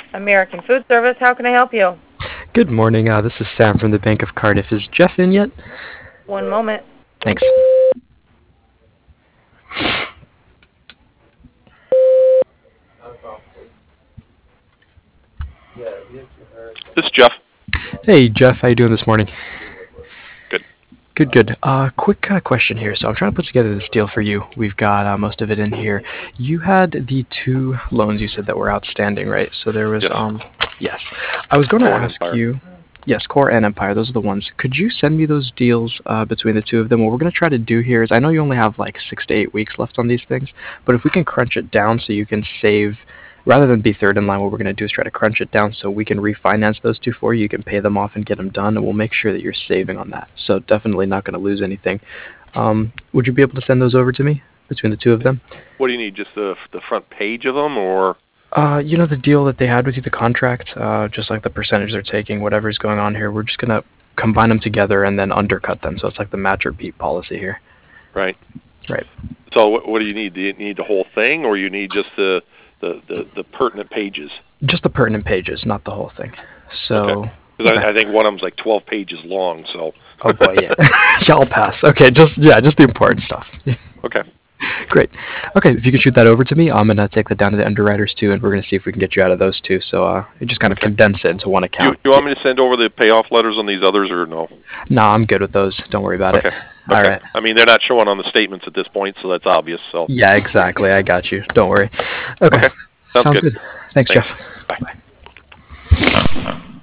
American Food Service, how can I help you? Good morning. This is Sam from the Bank of Cardiff. Is Jeff in yet? One moment. Thanks. This is Jeff. Hey, Jeff. How you doing this morning? Good. Good, good. Quick question here. So I'm trying to put together this deal for you. We've got most of it in here. You had the two loans you said that were outstanding, right? So there was Yes. yes. I was going to Core and ask Empire. you. Yes, Core and Empire. Those are the ones. Could you send me those deals between the two of them? What we're going to try to do here is I know you only have like 6 to 8 weeks left on these things, but if we can crunch it down so you can save rather than be third in line, what we're going to do is try to crunch it down so we can refinance those two for you. You can pay them off and get them done, and we'll make sure that you're saving on that. So definitely not going to lose anything. Would you be able to send those over to me between the two of them? What do you need? Just the front page of them, or You know the deal that they had with you, the contract, just like the percentage they're taking, whatever's going on here. We're just going to combine them together and then undercut them. So it's like the match or beat policy here. right? Right. So what do you need? Do you need the whole thing, or you need just the pertinent pages? Just the pertinent pages, not the whole thing. So. Okay. Because Okay. I think one of them's like 12 pages long. So. Oh boy, yeah. Yeah, I'll pass. Okay, just the important stuff. Okay. Great. Okay, if you could shoot that over to me, I'm gonna take that down to the underwriters too, and we're gonna see if we can get you out of those two. So just kind of condense it into one account. You want me to send over the payoff letters on these others, or no? No, I'm good with those. Don't worry about Okay. it. All right. I mean, they're not showing on the statements at this point, so that's obvious. So. Yeah, exactly. I got you. Don't worry. Okay. Sounds good. Thanks, Jeff. Bye. Bye.